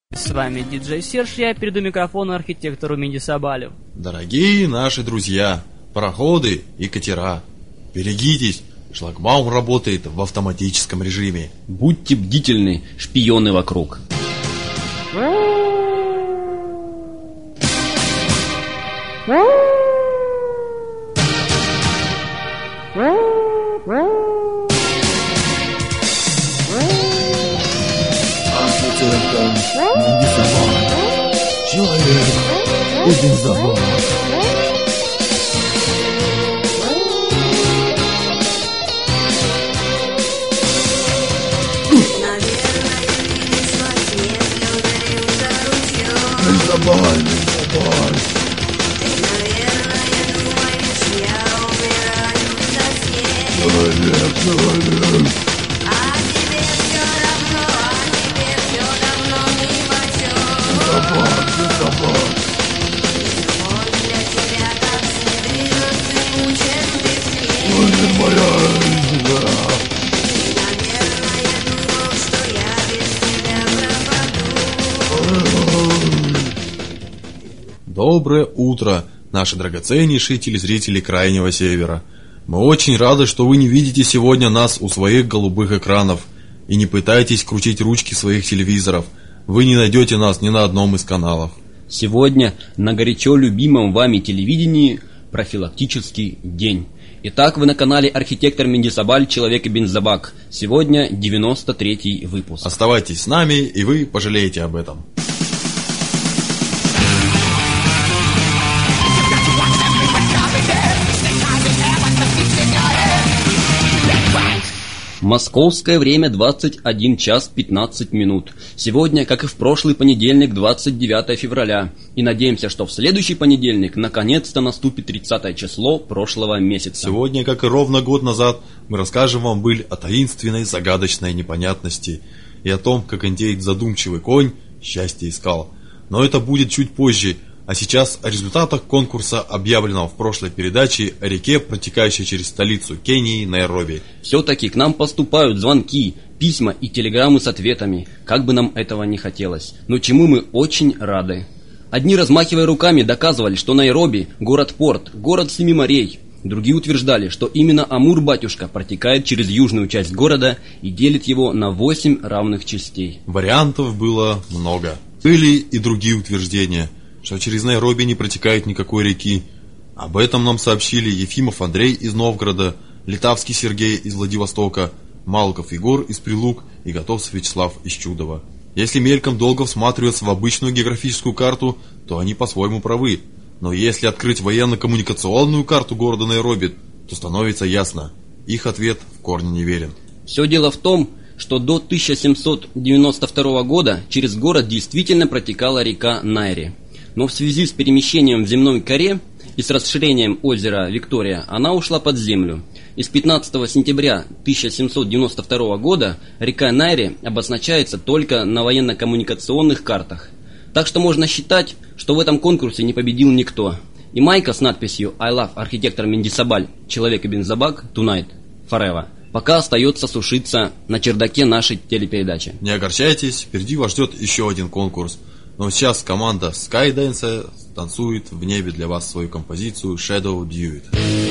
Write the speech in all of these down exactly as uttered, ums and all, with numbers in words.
С вами диджей Серж, я переду микрофон архитектору Минди Собалю. Дорогие наши друзья, пароходы и катера, берегитесь, шлагбаум работает в автоматическом режиме. Будьте бдительны, шпионы вокруг. Человек и бензобак. Бензобак, бензобак. Человек, человек. Собак, собак. Ой, моя жена. Доброе утро, наши драгоценнейшие телезрители Крайнего Севера. Мы очень рады, что вы не видите сегодня нас у своих голубых экранов и не пытаетесь крутить ручки своих телевизоров. Вы не найдете нас ни на одном из каналов. Сегодня на горячо любимом вами телевидении профилактический день. Итак, вы на канале архитектор Минди Собаль, Человек и бензобак. Сегодня девяносто третий выпуск. Оставайтесь с нами, и вы пожалеете об этом. Московское время двадцать один час пятнадцать минут. Сегодня, как и в прошлый понедельник, двадцать девятое февраля. И надеемся, что в следующий понедельник наконец-то наступит тридцатое число прошлого месяца. Сегодня, как и ровно год назад, мы расскажем вам быль о таинственной, загадочной непонятности и о том, как индеец задумчивый конь счастье искал. Но это будет чуть позже. А сейчас о результатах конкурса, объявленного в прошлой передаче о реке, протекающей через столицу Кении, Найроби. Все-таки к нам поступают звонки, письма и телеграммы с ответами, как бы нам этого не хотелось, но чему мы очень рады. Одни, размахивая руками, доказывали, что Найроби – город-порт, город семи морей. Другие утверждали, что именно Амур-батюшка протекает через южную часть города и делит его на восемь равных частей. Вариантов было много. Были и другие утверждения, что через Найроби не протекает никакой реки. Об этом нам сообщили Ефимов Андрей из Новгорода, Литавский Сергей из Владивостока, Малков Егор из Прилук и Готовцев Вячеслав из Чудова. Если мельком долго всматриваться в обычную географическую карту, то они по-своему правы. Но если открыть военно-коммуникационную карту города Найроби, то становится ясно, их ответ в корне неверен. Все дело в том, что до тысяча семьсот девяносто второго года через город действительно протекала река Найри. Но в связи с перемещением в земной коре и с расширением озера Виктория она ушла под землю. И с пятнадцатого сентября тысяча семьсот девяносто второго года река Найри обозначается только на военно-коммуникационных картах. Так что можно считать, что в этом конкурсе не победил никто. И майка с надписью «I love архитектор Минди Собаль, Человек и бензобак, tonight, forever» пока остается сушиться на чердаке нашей телепередачи. Не огорчайтесь, впереди вас ждет еще один конкурс. Но сейчас команда Skydance танцует в небе для вас свою композицию Shadow Duet.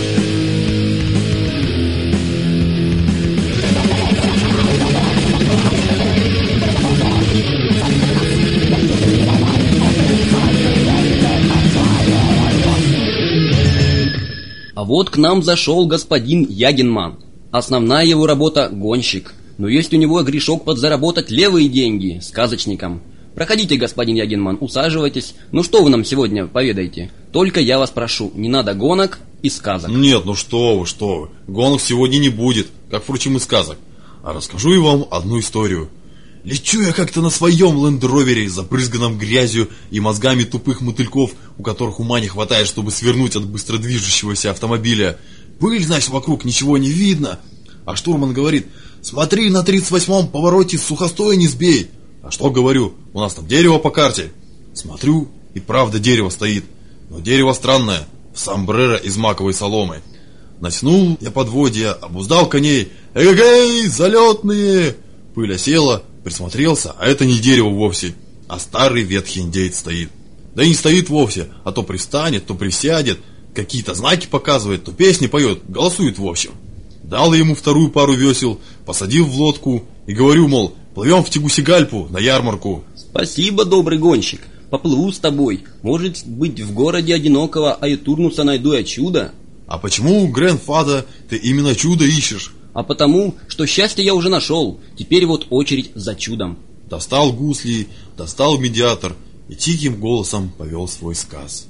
А вот к нам зашел господин Ягенман. Основная его работа – гонщик. Но есть у него грешок подзаработать левые деньги сказочникам. Проходите, господин Ягенман, усаживайтесь. Ну что вы нам сегодня поведаете? Только я вас прошу, не надо гонок и сказок. Нет, ну что вы, что вы. Гонок сегодня не будет, как, впрочем, и сказок. А расскажу я вам одну историю. Лечу я как-то на своем лендровере, забрызганном грязью и мозгами тупых мотыльков, у которых ума не хватает, чтобы свернуть от быстродвижущегося автомобиля. Пыль, значит, вокруг, ничего не видно. А штурман говорит: смотри, на тридцать восьмом повороте сухостоя не сбей. А что говорю, у нас там дерево по карте. Смотрю, и правда дерево стоит. Но дерево странное, в сомбреро из маковой соломы. Натянул я подводья, обуздал коней. Эгегей, залетные! Пыль осела, присмотрелся, а это не дерево вовсе. а старый ветхий индеец стоит. Да и не стоит вовсе, а то пристанет, то присядет, какие-то знаки показывает, то песни поет, голосует в общем. Дал я ему вторую пару весел, посадил в лодку и говорю, мол, плывем в Тегусигальпу на ярмарку. Спасибо, добрый гонщик. Поплыву с тобой. Может быть, в городе одинокого Айтурнуса найду я чудо? А почему, Грэнфада, ты именно чудо ищешь? А потому, что счастье я уже нашел. Теперь вот очередь за чудом. Достал гусли, достал медиатор и тихим голосом повел свой сказ.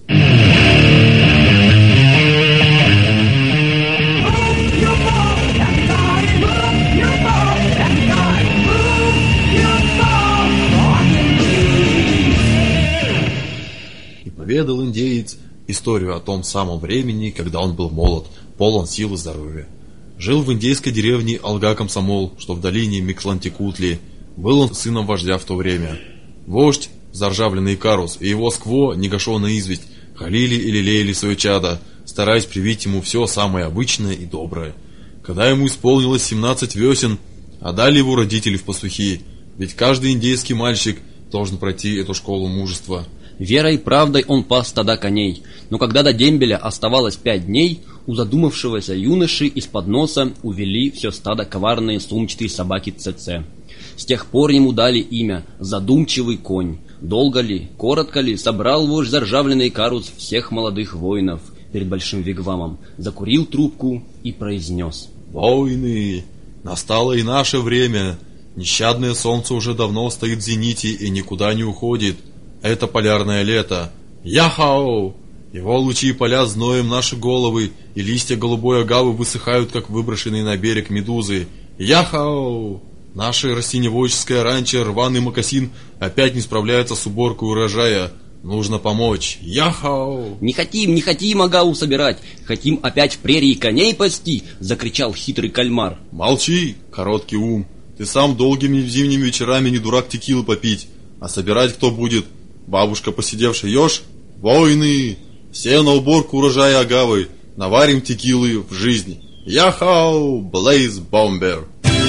И поведал индеец историю о том самом времени, когда он был молод, полон сил и здоровья. Жил в индейской деревне Алга-Комсомол, что в долине Микслантикутли. Был он сыном вождя в то время. Вождь, заржавленный Икарус, и его скво, негашенная известь, халили и лелеяли свое чадо, стараясь привить ему все самое обычное и доброе. Когда ему исполнилось семнадцать весен, отдали его родители в пастухи, ведь каждый индейский мальчик должен пройти эту школу мужества. Верой и правдой он пас стада коней, но когда до дембеля оставалось пять дней, у задумавшегося юноши из-под носа увели все стадо коварные сумчатые собаки ЦЦ. С тех пор ему дали имя «Задумчивый конь». Долго ли, коротко ли, собрал вождь заржавленный Икарус всех молодых воинов перед большим вигвамом, закурил трубку и произнес: «Войны! Настало и наше время. Нещадное солнце уже давно стоит в зените и никуда не уходит. Это полярное лето. Яхау! Его лучи палят зноем наши головы, и листья голубой агавы высыхают, как выброшенные на берег медузы. Яхау! Наше растеневодческое ранчо рваный мокасин опять не справляется с уборкой урожая. Нужно помочь. Яхау!» «Не хотим, не хотим агаву собирать, хотим опять в прерии коней пасти!» — закричал хитрый кальмар. «Молчи, короткий ум. Ты сам долгими зимними вечерами не дурак текилы попить. А собирать кто будет? Бабушка, посидевшая еж? Войны! Все на уборку урожая агавы. Наварим текилы в жизни. Яхау! Блейз Бомбер!»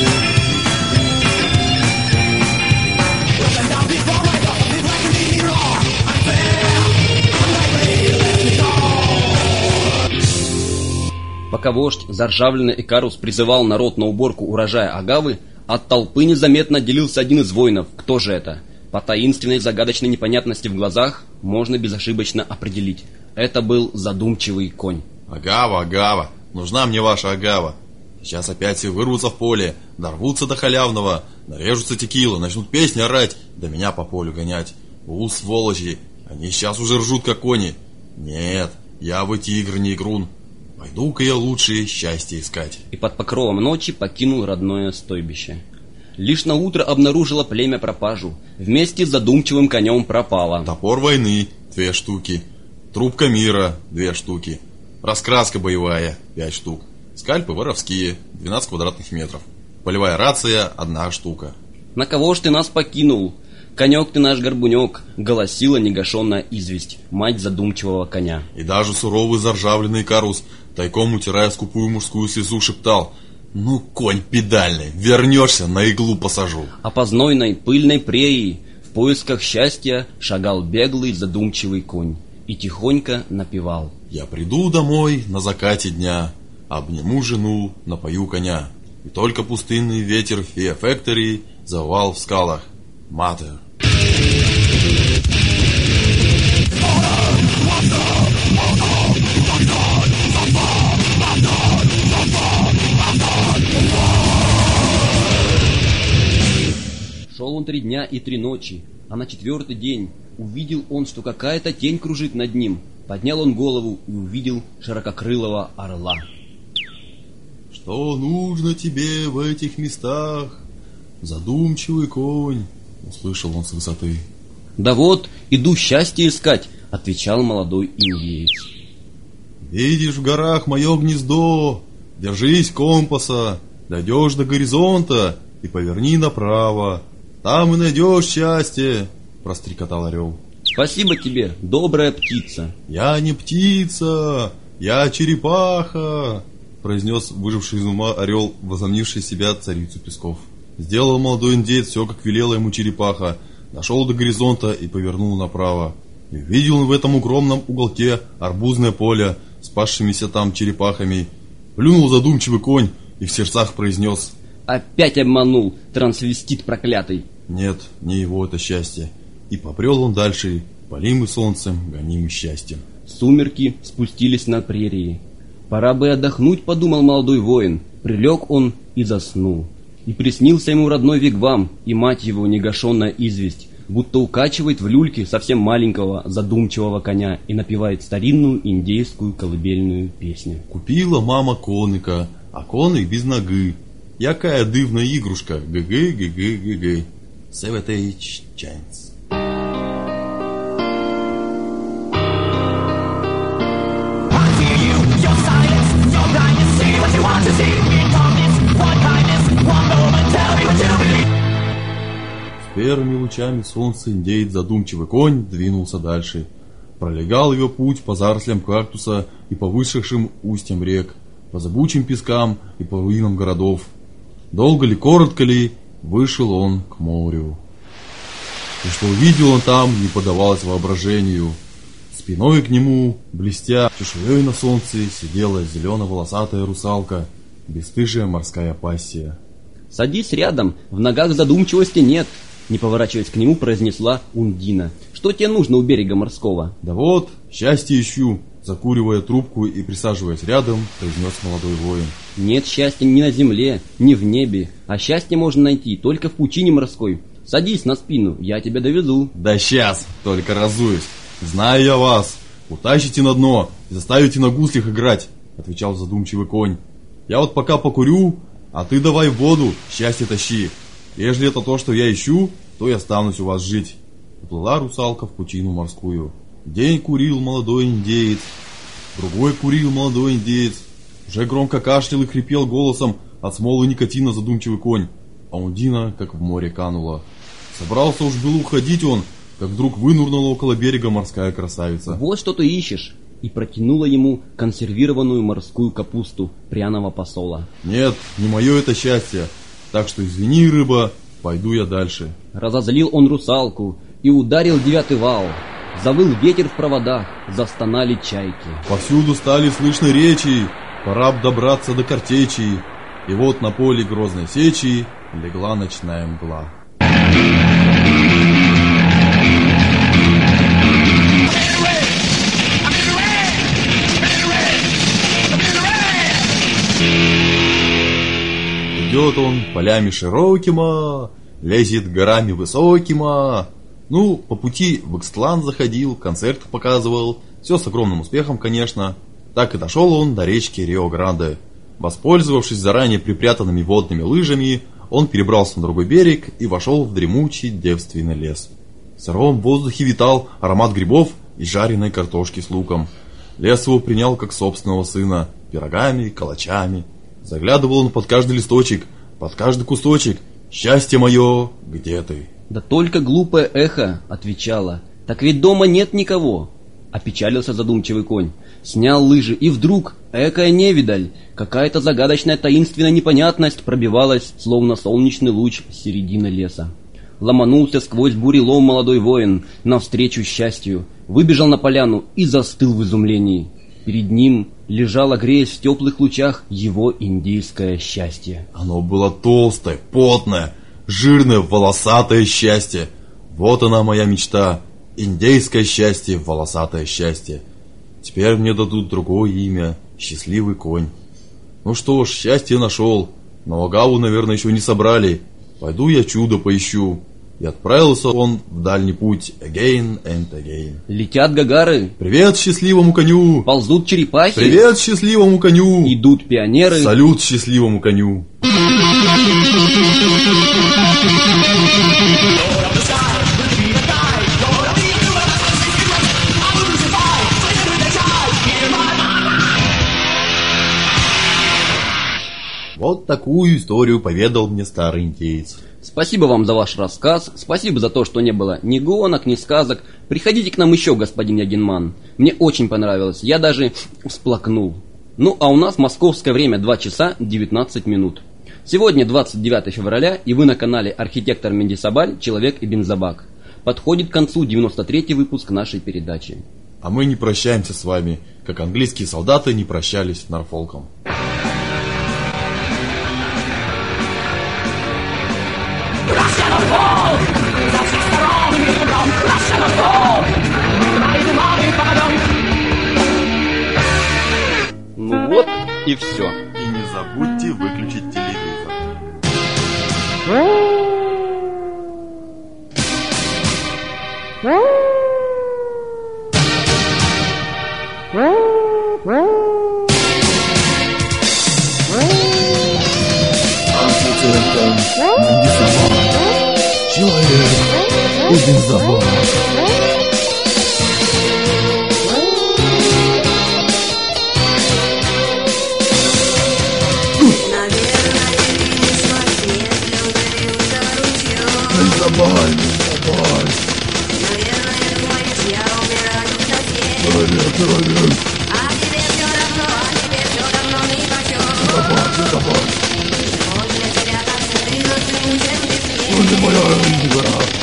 Пока вождь, заржавленный Икарус, призывал народ на уборку урожая агавы, от толпы незаметно отделился один из воинов. Кто же это? По таинственной загадочной непонятности в глазах можно безошибочно определить. Это был задумчивый конь. «Агава, агава! Нужна мне ваша агава! Сейчас опять все вырвутся в поле, дорвутся до халявного, нарежутся текилы, начнут песни орать, да меня по полю гонять. У, сволочи! Они сейчас уже ржут, как кони! Нет, я бы тигр, не игрун. Пойду-ка я лучше счастье искать». И под покровом ночи покинул родное стойбище. Лишь на утро обнаружило племя пропажу. Вместе с задумчивым конем пропало топор войны — две штуки, трубка мира — две штуки, раскраска боевая — пять штук, скальпы воровские — двенадцать квадратных метров, полевая рация — одна штука. «На кого ж ты нас покинул? Конек ты наш горбунек!» — голосила негашенная известь, мать задумчивого коня. И даже суровый заржавленный Икарус, тайком утирая скупую мужскую слезу, шептал: «Ну, конь педальный, вернешься, на иглу посажу». А по знойной пыльной прерии в поисках счастья шагал беглый задумчивый конь и тихонько напевал: «Я приду домой на закате дня, обниму жену, напою коня, и только пустынный ветер Фея Фэктори завывал в скалах: Матер». Шел он три дня и три ночи, а на четвертый день увидел он, что какая-то тень кружит над ним. Поднял он голову и увидел ширококрылого орла. «Что нужно тебе в этих местах, задумчивый конь?» — услышал он с высоты. «Да вот, иду счастье искать», — отвечал молодой индеец. «Видишь в горах мое гнездо, держись компаса, дойдешь до горизонта и поверни направо. Там и найдешь счастье», — прострекотал орел. «Спасибо тебе, добрая птица». «Я не птица, я черепаха», — произнес выживший из ума орел, возомнивший себя царицу песков. Сделал молодой индеец все, как велела ему черепаха. дошел до горизонта и повернул направо. И увидел он в этом укромном уголке арбузное поле с пасшимися там черепахами. Плюнул задумчивый конь и в сердцах произнес: «Опять обманул, трансвестит проклятый!» Нет, не его это счастье. И попрел он дальше, полимый солнцем, гонимый счастьем. Сумерки спустились на прерии. Пора бы отдохнуть, подумал молодой воин. Прилег он и заснул. И приснился ему родной вигвам, и мать его негашенная известь, будто укачивает в люльке совсем маленького задумчивого коня и напевает старинную индейскую колыбельную песню. Купила мама коника, а коник без ноги. Якая дивна ігрушка, г-г, г-г, г-г. Savage Giants. С первыми лучами солнца индеец задумчивый конь двинулся дальше. Пролегал его путь по зарослям кактуса и по высохшим устьям рек, по зыбучим пескам и по руинам городов. Долго ли, коротко ли, вышел он к морю. И что увидел он там, не поддавалось воображению. Спиной к нему, блестя чешуей на солнце, сидела зелено-волосатая русалка, бесстыжая морская пассия. «Садись рядом, в ногах задумчивости нет», — не поворачиваясь к нему, произнесла Ундина. «Что тебе нужно у берега морского?» «Да вот, счастье ищу», — закуривая трубку и присаживаясь рядом, произнес молодой воин. «Нет счастья ни на земле, ни в небе, а счастье можно найти только в пучине морской. Садись на спину, я тебя довезу». «Да сейчас, только разуюсь. Знаю я вас. Утащите на дно и заставите на гуслях играть», — отвечал задумчивый конь. «Я вот пока покурю, а ты давай в воду счастье тащи. Если это то, что я ищу, то я останусь у вас жить». Уплыла русалка в пучину морскую. День курил молодой индеец, другой курил молодой индеец. Уже громко кашлял и хрипел голосом от смолы никотина задумчивый конь, а Ундина как в море канула. Собрался уж было уходить он, как вдруг вынурнула около берега морская красавица. «Вот что ты ищешь!» И протянула ему консервированную морскую капусту пряного посола. «Нет, не мое это счастье, так что извини, рыба, пойду я дальше». Разозлил он русалку и ударил девятый вал. Завыл ветер в проводах, застонали чайки. Повсюду стали слышны речи, пора б добраться до картечи. И вот на поле грозной сечи легла ночная мгла. Идет он полями широкима, лезет горами высокима. Ну, по пути в Икстлан заходил, концерт показывал. Все с огромным успехом, конечно. Так и дошел он до речки Рио-Гранде. Воспользовавшись заранее припрятанными водными лыжами, он перебрался на другой берег и вошел в дремучий девственный лес. В сыром воздухе витал аромат грибов и жареной картошки с луком. Лес его принял как собственного сына, пирогами, калачами. Заглядывал он под каждый листочек, под каждый кусточек. «Счастье мое, где ты?» Да только глупое эхо отвечало: «Так ведь дома нет никого». Опечалился задумчивый конь, снял лыжи, и вдруг экая невидаль, какая-то загадочная таинственная непонятность пробивалась, словно солнечный луч с середины леса. Ломанулся сквозь бурелом молодой воин навстречу счастью, выбежал на поляну и застыл в изумлении. Перед ним лежало, греясь в теплых лучах, его индийское счастье. Оно было толстое, потное, жирное, волосатое счастье. Вот она моя мечта. Индейское счастье, волосатое счастье. Теперь мне дадут другое имя. Счастливый конь. Ну что ж, счастье нашел. Но агаву, наверное, еще не собрали. Пойду я чудо поищу. И отправился он в дальний путь. Again and again. Летят гагары. Привет счастливому коню. Ползут черепахи. Привет счастливому коню. Идут пионеры. Салют счастливому коню. Вот такую историю поведал мне старый индеец. Спасибо вам за ваш рассказ, спасибо за то, что не было ни гонок, ни сказок. Приходите к нам еще, господин Ягинман. Мне очень понравилось, я даже всплакнул. Ну, а у нас московское время два часа девятнадцать минут. Сегодня двадцать девятое февраля, и вы на канале Архитектор Мендисабаль, Человек и Бензобак. подходит к концу девяносто третий выпуск нашей передачи. А мы не прощаемся с вами, как английские солдаты не прощались с Норфолком. Ну вот и все. И не забудьте выключить телевизор. Архитектор нарисовал человек очень забавный. Забавный, забавный. Человек, человек. Забавный, забавный. Он не моя игра.